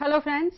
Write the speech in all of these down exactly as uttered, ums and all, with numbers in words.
Hello friends,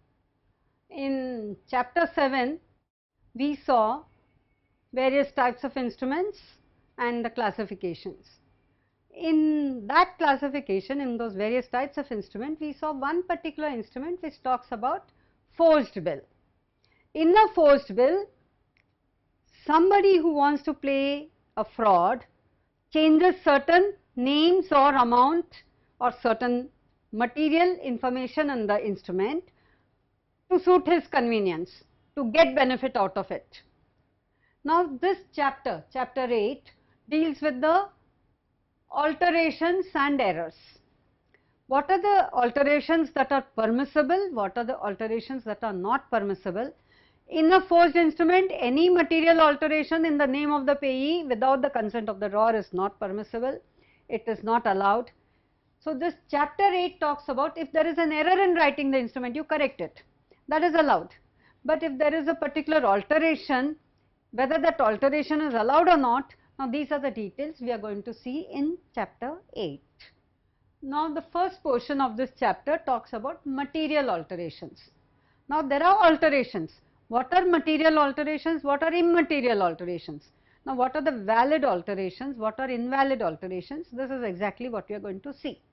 in chapter seven we saw various types of instruments and the classifications. In that classification, in those various types of instrument, we saw one particular instrument which talks about forged bill. In a forged bill, somebody who wants to play a fraud changes certain names or amount or certain material information in the instrument to suit his convenience, to get benefit out of it. Now this chapter, chapter eight, deals with the alterations and errors. What are the alterations that are permissible? What are the alterations that are not permissible? In a forged instrument, any material alteration in the name of the payee without the consent of the drawer is not permissible. It is not allowed. So this chapter eight talks about if there is an error in writing the instrument, you correct it. That is allowed. But if there is a particular alteration, whether that alteration is allowed or not, now these are the details we are going to see in chapter eight. Now the first portion of this chapter talks about material alterations. Now there are alterations. What are material alterations? What are immaterial alterations? Now what are the valid alterations? What are invalid alterations? This is exactly what we are going to see.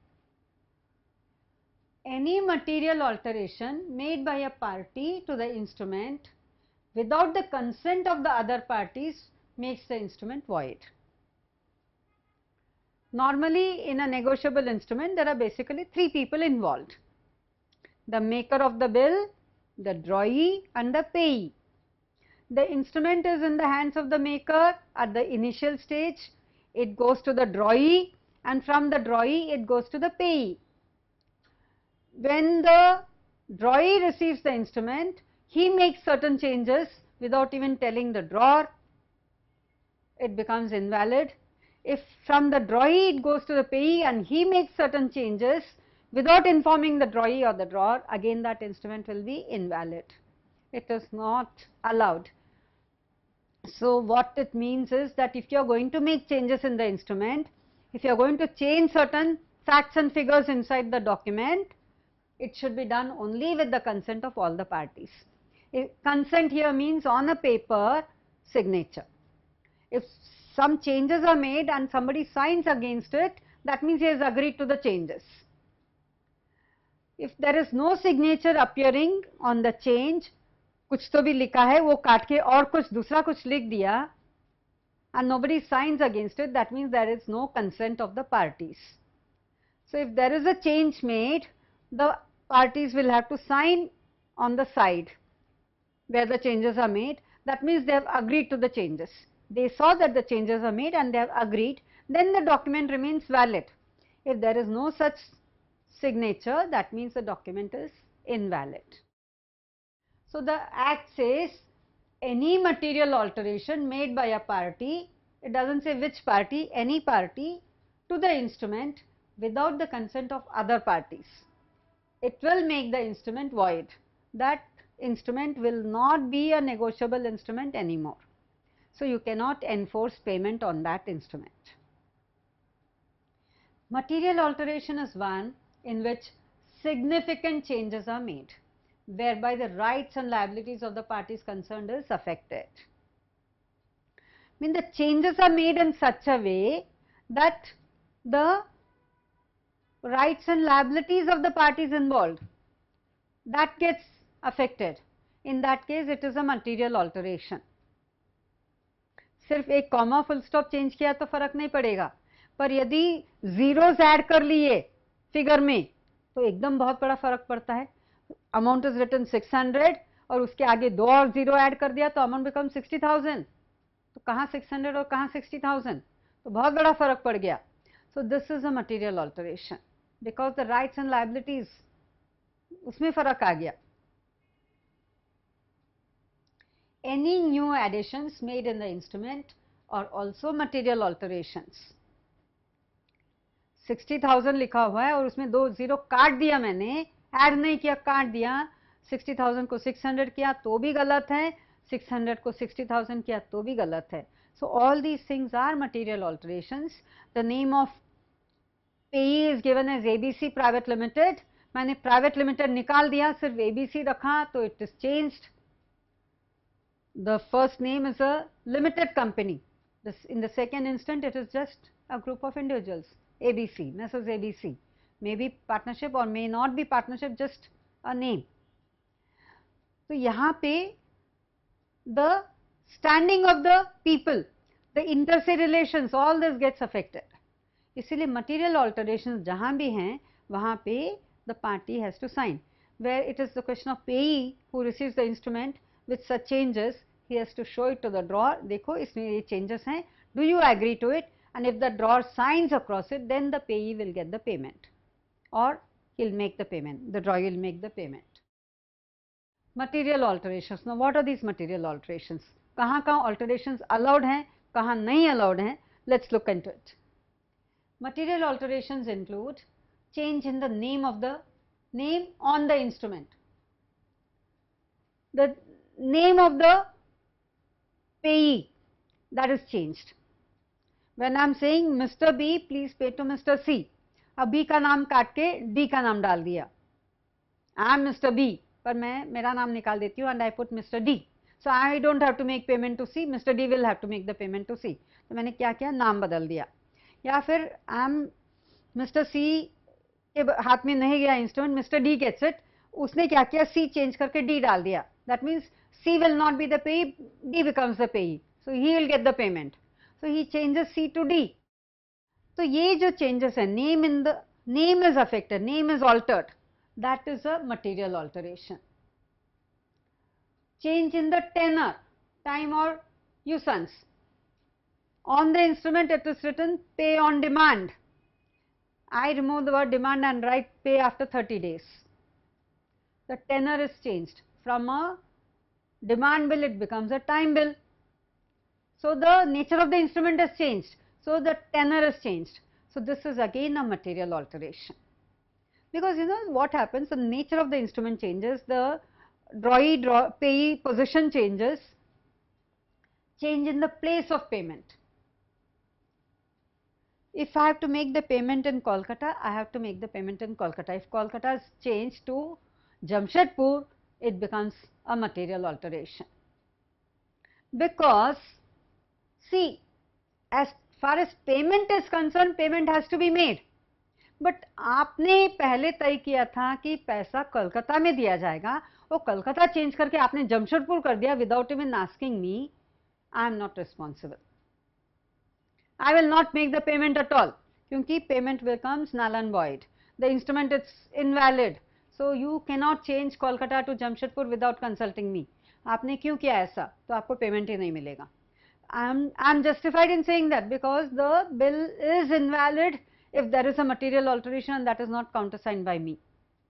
Any material alteration made by a party to the instrument without the consent of the other parties makes the instrument void. Normally in a negotiable instrument there are basically three people involved: the maker of the bill, the drawee and the payee. The instrument is in the hands of the maker at the initial stage, it goes to the drawee, and from the drawee it goes to the payee. When the drawee receives the instrument, he makes certain changes without even telling the drawer, it becomes invalid. If from the drawee it goes to the payee and he makes certain changes without informing the drawee or the drawer, again that instrument will be invalid. It is not allowed. So what it means is that if you are going to make changes in the instrument, if you are going to change certain facts and figures inside the document, it should be done only with the consent of all the parties. If consent here means on a paper signature. If some changes are made and somebody signs against it, that means he has agreed to the changes. If there is no signature appearing on the change, कुछ तो भी लिखा है वो काट के और कुछ दूसरा कुछ लिख दिया, and nobody signs against it, that means there is no consent of the parties. So if there is a change made, the parties will have to sign on the side where the changes are made. That means they have agreed to the changes. They saw that the changes are made and they have agreed, then the document remains valid. If there is no such signature, that means the document is invalid. So the Act says any material alteration made by a party, it doesn't say which party, any party to the instrument without the consent of other parties, it will make the instrument void. That instrument will not be a negotiable instrument anymore. So you cannot enforce payment on that instrument. Material alteration is one in which significant changes are made, whereby the rights and liabilities of the parties concerned is affected. I mean the changes are made in such a way that the rights and liabilities of the parties involved, that gets affected. In that case it is a material alteration. सिर्फ एक comma full stop change किया तो फर्क नहीं पड़ेगा, पर यदि zeros add कर लिए फिगर में तो एकदम बहुत बड़ा फर्क पड़ता है. Amount is written six hundred और उसके आगे दो और जीरो ऐड कर दिया तो अमाउंट बिकम सिक्सटी थाउजेंड. तो कहाँ सिक्स हंड्रेड और कहाँ सिक्सटी थाउजेंड, तो बहुत बड़ा फर्क पड़ गया. So this is a material alteration because the rights and liabilities उसमें फर्क आ गया. Any new additions made in the instrument are also material alterations. Sixty thousand लिखा हुआ है और उसमें दो जीरो काट दिया, मैंने ऐड नहीं किया, काट दिया. सिक्सटी थाउजेंड को सिक्स हंड्रेड किया तो भी गलत है, सिक्स हंड्रेड को सिक्सटी थाउजेंड किया तो भी गलत है. So all these things are material alterations. The name of payee is given as A B C Private Limited, मैंने प्राइवेट लिमिटेड निकाल दिया, सिर्फ एबीसी रखा, तो it is changed. The first name is a limited company. In the second instant, it is just a group of individuals, A B C, Messrs A B C, may be partnership or may not be partnership, just a name. तो यहाँ पे the standing of the people, the inter se relations, all this gets affected. इसीलिए material alterations जहाँ भी हैं वहाँ पे the party has to sign. Where it is the question of payee who receives the instrument with such changes, he has to show it to the drawer. देखो इसमें ये changes हैं, do you agree to it? And if the drawer signs across it, then the payee will get the payment, or he'll make the payment. The drawer will make the payment. Material alterations. Now, what are these material alterations? कहाँ कहाँ alterations allowed हैं, कहाँ नहीं allowed हैं? Let's look into it. Material alterations include change in the name of the name on the instrument. The name of the payee, that is changed. When I am saying Mister B, please pay to Mister C. अब B का नाम काट के D का नाम डाल दिया. I am Mister B, पर मैं मेरा नाम निकाल देती हूँ and I put Mister D. So I don't have to make payment to C. Mister D will have to make the payment to C. तो मैंने क्या किया, नाम बदल दिया. या फिर I am Mister C के हाथ में नहीं गया instrument, Mister D gets it. उसने क्या किया, C चेंज करके D डाल दिया. That means C will not be the payee, D becomes the payee. So he will get the payment. So he changes C to D. तो ये जो changes है, name in the name is affected, name is altered. That is a material alteration. Change in the tenor, time or usance. On the instrument it is written pay on demand. I remove the word demand and write pay after thirty days. The tenor is changed. From a demand bill it becomes a time bill. So the nature of the instrument has changed. So the tenor is changed. So this is again a material alteration. Because you know what happens, the nature of the instrument changes, the drawee draw, payee position changes, change in the place of payment. If I have to make the payment in Kolkata, I have to make the payment in Kolkata. If Kolkata is changed to Jamshedpur, it becomes a material alteration. Because see, as far as payment is concerned, payment has to be made. But आपने पहले तय किया था कि पैसा कोलकाता में दिया जाएगा, वो कोलकाता चेंज करके आपने जमशेदपुर कर दिया without even asking me. I am not responsible. I will not make the payment at all, क्योंकि payment becomes null and void. The instrument is invalid. So you can not change Kolkata to Jamshedpur without consulting me. आपने क्यों किया ऐसा, तो आपको payment ही नहीं मिलेगा. I am I am justified in saying that because the bill is invalid if there is a material alteration and that is not countersigned by me.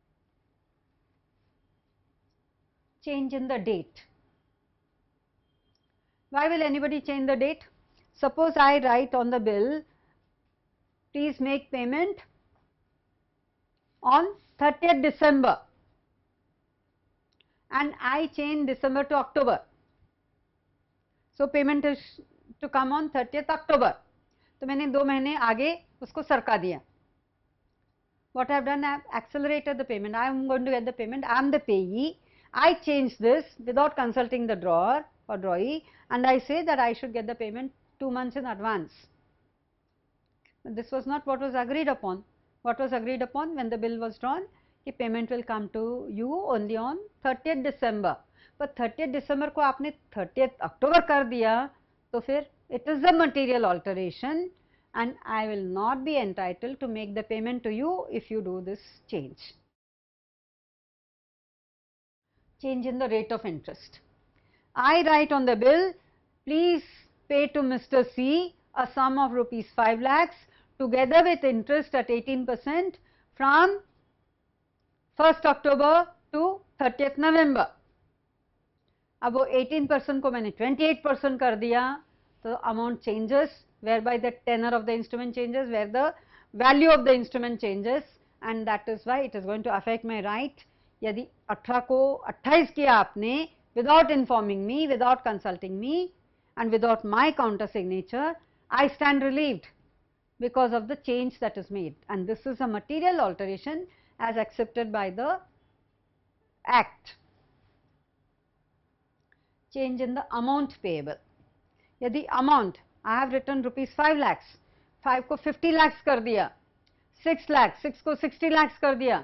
Change in the date. Why will anybody change the date? Suppose I write on the bill, please make payment on thirtieth December, and I change December to October. So payment is to come on thirtieth October. तो मैंने दो महीने आगे उसको सरका दिया. What I have done, I have accelerated the payment. I am going to get the payment. I am the payee. I change this without consulting the drawer or drawee, and I say that I should get the payment two months in advance. But this was not what was agreed upon. What was agreed upon when the bill was drawn? कि payment will come to you only on thirtieth December. But thirtieth December को आपने thirtieth October कर दिया, तो फिर it is a material alteration, and I will not be entitled to make the payment to you if you do this change. Change in the rate of interest. I write on the bill, please pay to Mister C a sum of rupees five lakhs together with interest at eighteen percent from first October to thirtieth November. अब वो eighteen percent को मैंने twenty-eight percent कर दिया, so amount changes, whereby the tenor of the instrument changes, where the value of the instrument changes, and that is why it is going to affect my right. यदि अठारह को अट्ठाईस किया आपने without informing me, without consulting me, and without my counter signature, I stand relieved because of the change that is made, and this is a material alteration, as accepted by the act. Change in the amount payable. यदि amount I have written rupees five lakhs, five को fifty lakhs कर दिया, six lakhs, six को sixty lakhs कर दिया.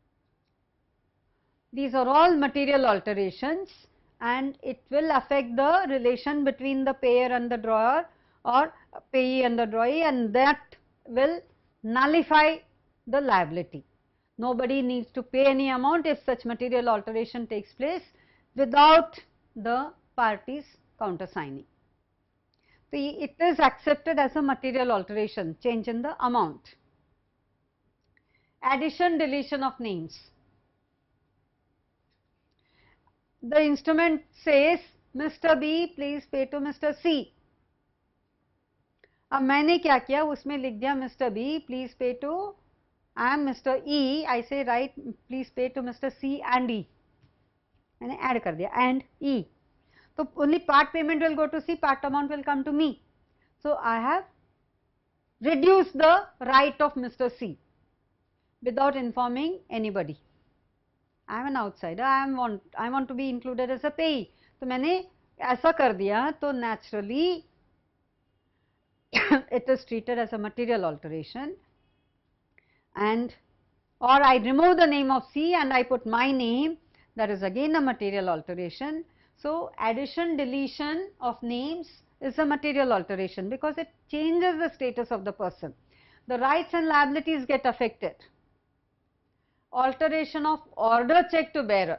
These are all material alterations and it will affect the relation between the payer and the drawer or payee and the drawee, and that will nullify the liability. Nobody needs to pay any amount if such material alteration takes place without the parties countersigning. So, it is accepted as a material alteration, change in the amount. Addition, deletion of names. The instrument says Mister B please pay to Mister C. अब मैंने क्या किया, उसमें लिख दिया Mister B please pay to I am Mister E, I say right please pay to Mister C and E. मैंने add कर दिया and E. So only part payment will go to C, part amount will come to me. So I have reduced the right of Mister C without informing anybody. I am an outsider, I am want I want to be included as a payee. तो मैंने ऐसा कर दिया, तो naturally it is treated as a material alteration, and or I remove the name of C and I put my name, that is again a material alteration. So addition, deletion of names is a material alteration because it changes the status of the person. The rights and liabilities get affected. Alteration of order check to bearer.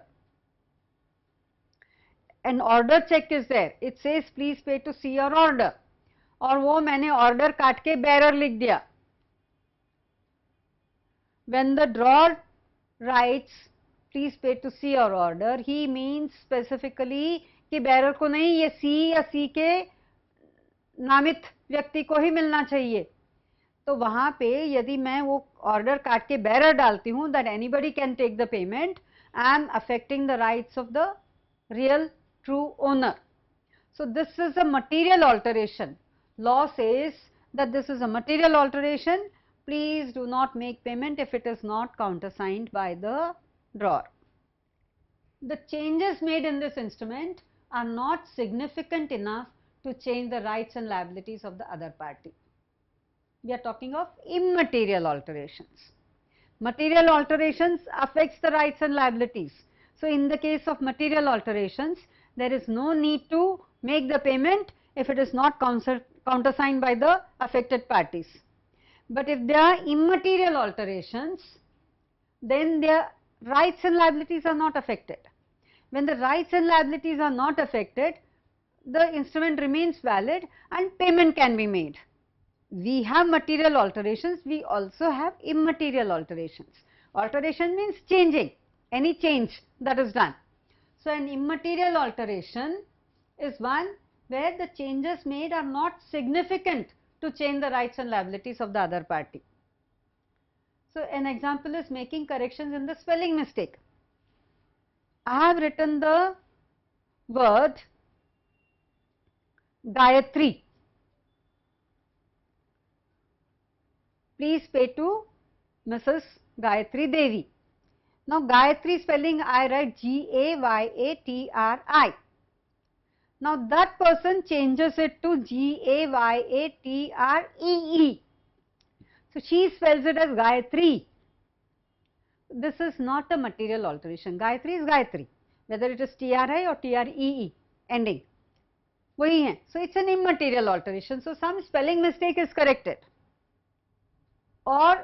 An order check is there, it says please pay to C or order, और वो मैंने order काट के bearer लिख दिया. When the drawer writes please pay to C or order, he means specifically कि bearer को नहीं, ये C या C के नामित व्यक्ति को ही मिलना चाहिए. तो वहाँ पे यदि मैं वो order काट के bearer डालती हूँ that anybody can take the payment, I am affecting the rights of the real true owner. So this is a material alteration. Law says that this is a material alteration. Please do not make payment if it is not countersigned by the drawer. The changes made in this instrument are not significant enough to change the rights and liabilities of the other party. We are talking of immaterial alterations. Material alterations affects the rights and liabilities. So in the case of material alterations, there is no need to make the payment if it is not countersigned by the affected parties. But if there are immaterial alterations, then their rights and liabilities are not affected. When the rights and liabilities are not affected, the instrument remains valid and payment can be made. We have material alterations, we also have immaterial alterations. Alteration means changing, any change that is done. So an immaterial alteration is one where the changes made are not significant to change the rights and liabilities of the other party. So an example is making corrections in the spelling mistake. I have written the word Gayatri. Please pay to Missus Gayatri Devi. Now Gayatri spelling I write G A Y A T R I. Now that person changes it to G A Y A T R E E. So she spells it as Gayatri. This is not a material alteration. Gayatri is Gayatri, whether it is T R I or T R E E ending. वही है. So it's an immaterial alteration. So some spelling mistake is corrected. Or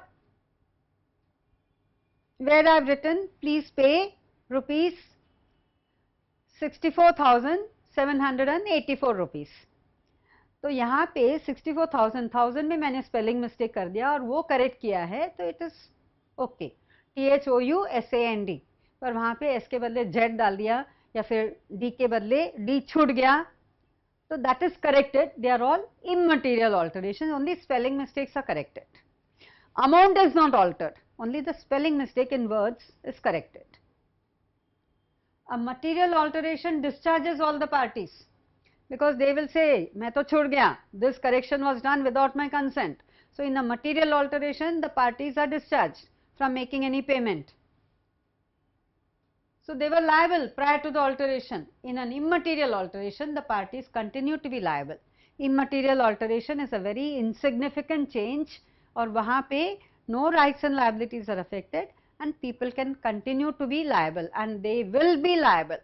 where I have written please pay rupees sixty-four thousand seven hundred eighty-four rupees. तो यहाँ पे sixty-four thousand, thousand में मैंने spelling mistake कर दिया और वो correct किया है, तो it is okay. T H O U S A N D, पर वहाँ पे S के बदले Z डाल दिया या फिर D के बदले D छूट गया, तो that is corrected. They are all immaterial alterations, only spelling mistakes are corrected. Amount is not altered, only the spelling mistake in words is corrected. A material alteration discharges all the parties because they will say, मैं तो छूट गया, this correction was done without my consent. So in a material alteration, the parties are discharged. from making any payment. So they were liable prior to the alteration. In an immaterial alteration, the parties continue to be liable. Immaterial alteration is a very insignificant change, और वहाँ पे no rights and liabilities are affected, and people can continue to be liable, and they will be liable.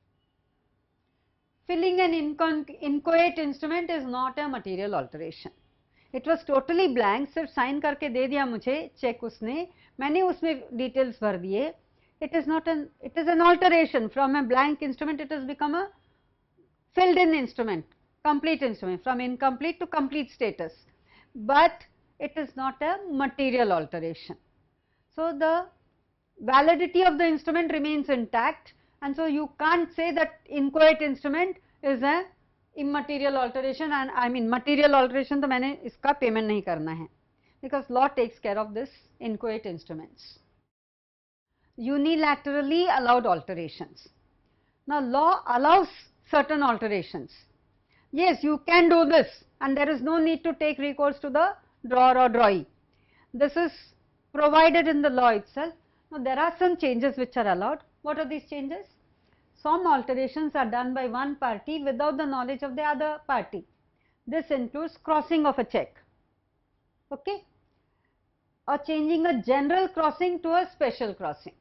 Filling an inchoate instrument is not a material alteration. It was totally blank, सिर्फ sign करके दे दिया मुझे check उसने, मैंने उसमें details भर दिए. It is not an, it is an alteration. From a blank instrument it has become a filled in instrument, complete instrument, from incomplete to complete status, but it is not a material alteration. So the validity of the instrument remains intact, and so you can't say that inchoate instrument is a immaterial alteration, and I mean material alteration तो मैंने इसका payment नहीं करना है, because law takes care of this inchoate instruments. Unilaterally allowed alterations. Now law allows certain alterations. Yes, you can do this, and there is no need to take recourse to the drawer or drawee. This is provided in the law itself. Now there are some changes which are allowed. What are these changes? Some alterations are done by one party without the knowledge of the other party. This includes crossing of a check, okay, or changing a general crossing to a special crossing.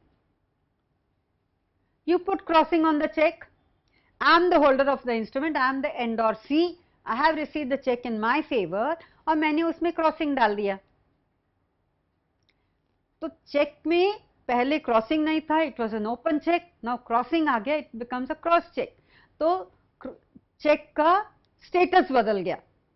You put crossing on the check. I am the holder of the instrument, I am the endorsee, I have received the check in my favor, और मैंने उसमें crossing डाल दिया. तो check में पहले crossing नहीं था, it was an open cheque, now crossing आ गया, it becomes a cross cheque. तो चेक का स्टेटस बदल गया,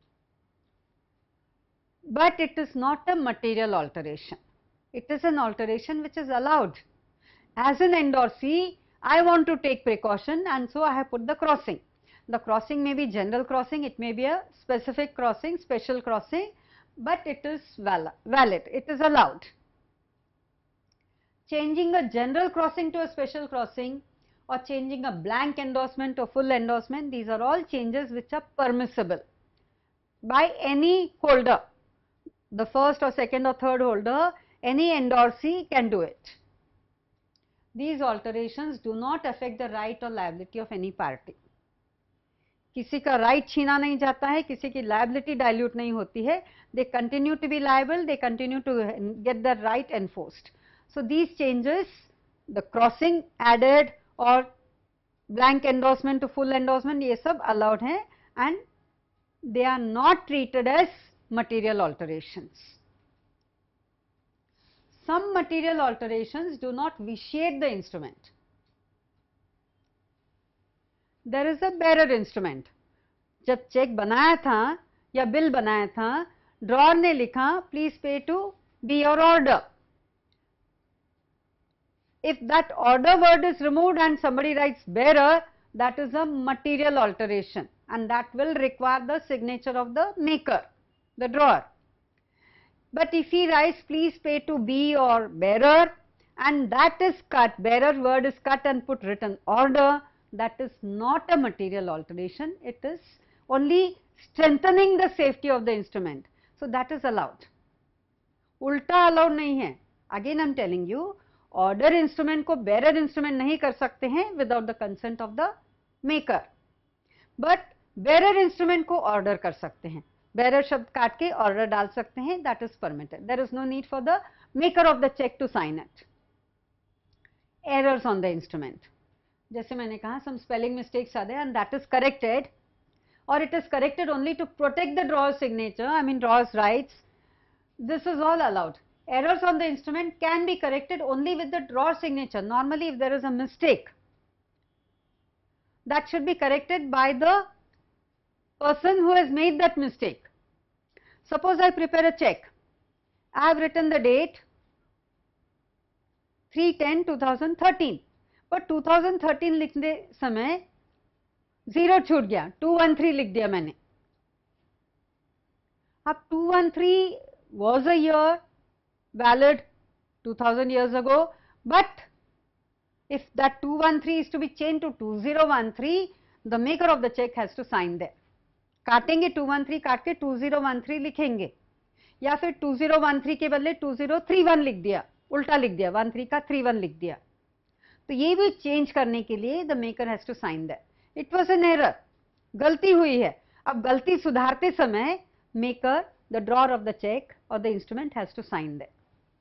but it is not a material alteration. It is an alteration which is allowed. As an endorsee I want to take precaution, and so I have put the crossing. The crossing may be general crossing, it may be a specific crossing, special crossing, but it is valid, it is allowed. Changing a general crossing to a special crossing, or changing a blank endorsement to full endorsement, these are all changes which are permissible by any holder. The first or second or third holder, any endorsee can do it. These alterations do not affect the right or liability of any party. किसी का right छीना नहीं जाता है, किसी की liability dilute नहीं होती है. They continue to be liable, they continue to get their right enforced. So these changes, the crossing added or blank endorsement to full endorsement, ये सब allowed हैं, and they are not treated as material alterations. Some material alterations do not vitiate the instrument. There is a bearer instrument. जब cheque बनाया था या bill बनाया था, drawer ने लिखा please pay to B or order. If that order word is removed and somebody writes bearer, that is a material alteration, and that will require the signature of the maker, the drawer. But if he writes please pay to be or bearer, and that is cut, bearer word is cut and put written order, that is not a material alteration, it is only strengthening the safety of the instrument. So that is allowed. उल्टा allowed नहीं है. Again I am telling you, order instrument को bearer instrument नहीं कर सकते हैं without the consent of the maker, but bearer instrument को order कर सकते हैं. Bearer शब्द काट के order डाल सकते हैं, that is permitted. There is no need for the maker of the check to sign it. Errors on the instrument. जैसे मैंने कहा, some spelling mistakes are there and that is corrected, or it is corrected only to protect the drawer's signature, I mean drawer's rights. This is all allowed. Errors on the instrument can be corrected only with the drawer signature. Normally if there is a mistake, that should be corrected by the person who has made that mistake. Suppose I prepare a check. I have written the date three ten twenty thirteen, but twenty thirteen लिखने समय zero छूट गया, two thirteen लिख दिया मैंने. अब two thirteen was a year valid two thousand years ago, but if that two thirteen is to be changed to two thousand thirteen, the maker of the check has to sign there. काटेंगे two thirteen काट के two thousand thirteen लिखेंगे, या फिर two thousand thirteen के बदले two thousand thirty-one लिख दिया, उल्टा लिख दिया, वन थ्री का थ्री वन लिख दिया, तो ये भी चेंज करने के लिए the maker has to sign that, it was an error, गलती हुई है। अब गलती सुधारते समय maker, the drawer of the cheque और the instrument has to sign that.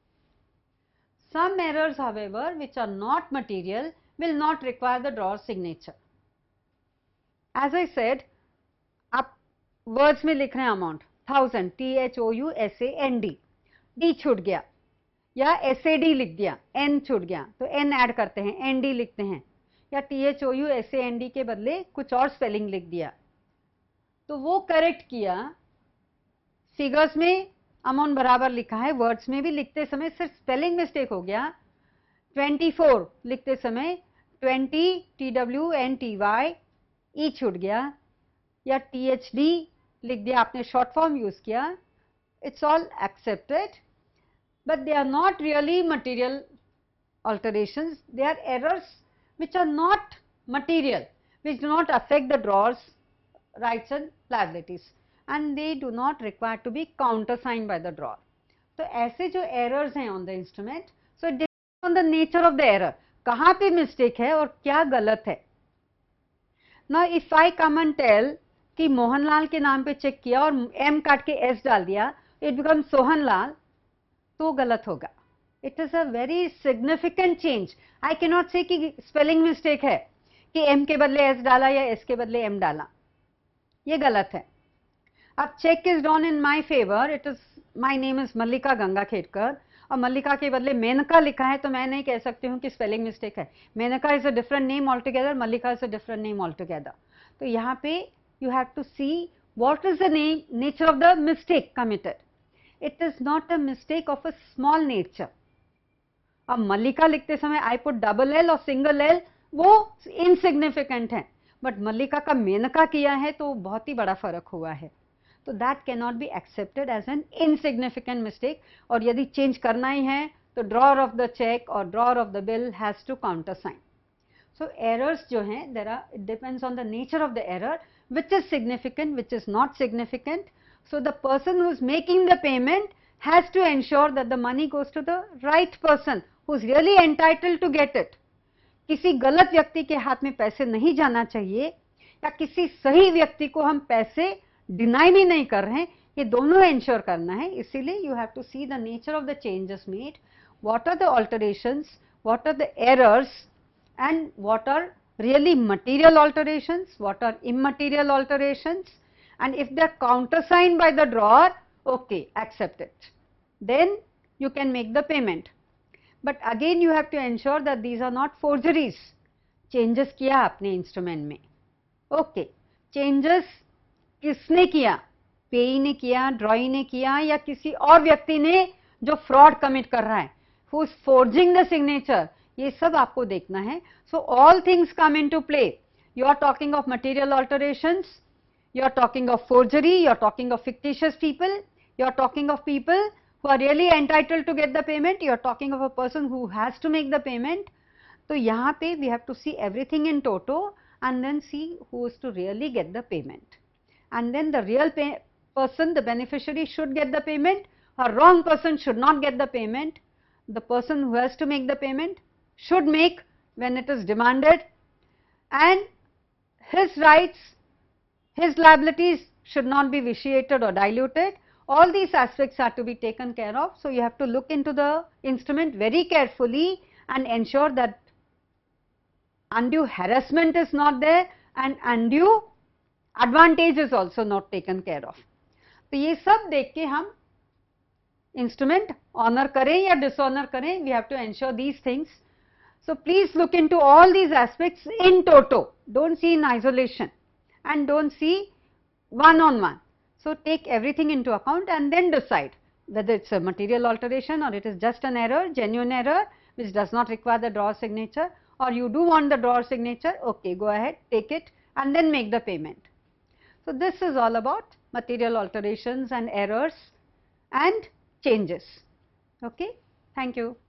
Some errors, however, which are not material, will not require the drawer signature. As I said, आप words में लिख रहे हैं amount thousand, T H O U S A N D, D छूट गया, या S A D लिख दिया, एन छूट गया तो एन ऐड करते हैं, एन डी लिखते हैं, या T H O U S A N D के बदले कुछ और स्पेलिंग लिख दिया, तो वो करेक्ट किया। फिगर्स में अमाउंट बराबर लिखा है, वर्ड्स में भी लिखते समय सिर्फ स्पेलिंग मिस्टेक हो गया, ट्वेंटी फोर लिखते समय twenty T W N T Y E छूट गया, या टी एच डी लिख दिया, आपने शॉर्ट फॉर्म यूज किया, it's all accepted, but they are not really material alterations, they are errors which are not material, which do not affect the drawer's rights and liabilities, and they do not require to be countersigned by the drawer. तो ऐसे जो errors हैं on the instrument, so it depends on the nature of the error, कहाँ पे mistake है और क्या गलत है. Now if I come and tell कि मोहनलाल के नाम पे चेक किया और M काट के S डाल दिया, it becomes सोहनलाल, तो गलत होगा. It is a very significant change. I cannot say कि spelling mistake है कि M के बदले S डाला या S के बदले M डाला, ये गलत है. अब check is drawn in my favor, it is my name is मल्लिका गंगा खेड़कर और मल्लिका के बदले मेनका लिखा है, तो मैं नहीं कह सकती हूँ कि स्पेलिंग मिस्टेक है. Menaka is a different name all together, Mallika is a different name all together. तो यहाँ पे you have to see what is the name nature of the mistake committed. It is not a mistake of a small nature. अब मल्लिका लिखते समय I put double L और single L, वो insignificant है, but Mallika का मेनका किया है तो बहुत ही बड़ा फर्क हुआ है. तो that can not be accepted as an insignificant mistake. और यदि चेंज करना ही है तो ड्रॉअर ऑफ द चेक और drawer of the bill has to countersign. So errors जो हैं, there are, it depends on the nature of the error, which is significant, which is not significant. So the person who is making the payment has to ensure that the money goes to the right person who is really entitled to get it. किसी गलत व्यक्ति के हाथ में पैसे नहीं जाना चाहिए, या किसी सही व्यक्ति को हम पैसे डिनाई भी नहीं कर रहे हैं, ये दोनों एंश्योर करना है. इसीलिए you have to see the nature of the changes made, what are the alterations, what are the errors, and what are really material alterations, what are immaterial alterations, and if they are countersigned by the drawer, okay, accept it, then you can make the payment. But again you have to ensure that these are not forgeries. Changes किया आपने instrument में, okay, changes किसने किया, पेई ने किया, ड्रॉई ने किया, या किसी और व्यक्ति ने जो फ्रॉड कमिट कर रहा है, who is forging the signature, ये सब आपको देखना है. So all things come into play. You are talking of material alterations, you are talking of forgery, you are talking of fictitious people, you are talking of people who are really entitled to get the payment, you are talking of a person who has to make the payment. तो यहाँ पे we have to see everything in toto and then see who is to really get the payment. And then the real pay person, the beneficiary, should get the payment. A wrong person should not get the payment. The person who has to make the payment should make when it is demanded, and his rights, his liabilities should not be vitiated or diluted. All these aspects are to be taken care of. So you have to look into the instrument very carefully and ensure that undue harassment is not there and undue advantage is also not taken care of. तो ये सब देख के हम instrument honour करें या dishonour करें, we have to ensure these things. So please look into all these aspects in toto. Don't see in isolation and don't see one on one. So take everything into account and then decide whether it's a material alteration or it is just an error, genuine error which does not require the drawer signature, or you do want the drawer signature, okay, go ahead, take it and then make the payment. So this is all about material alterations and errors and changes. Okay, thank you.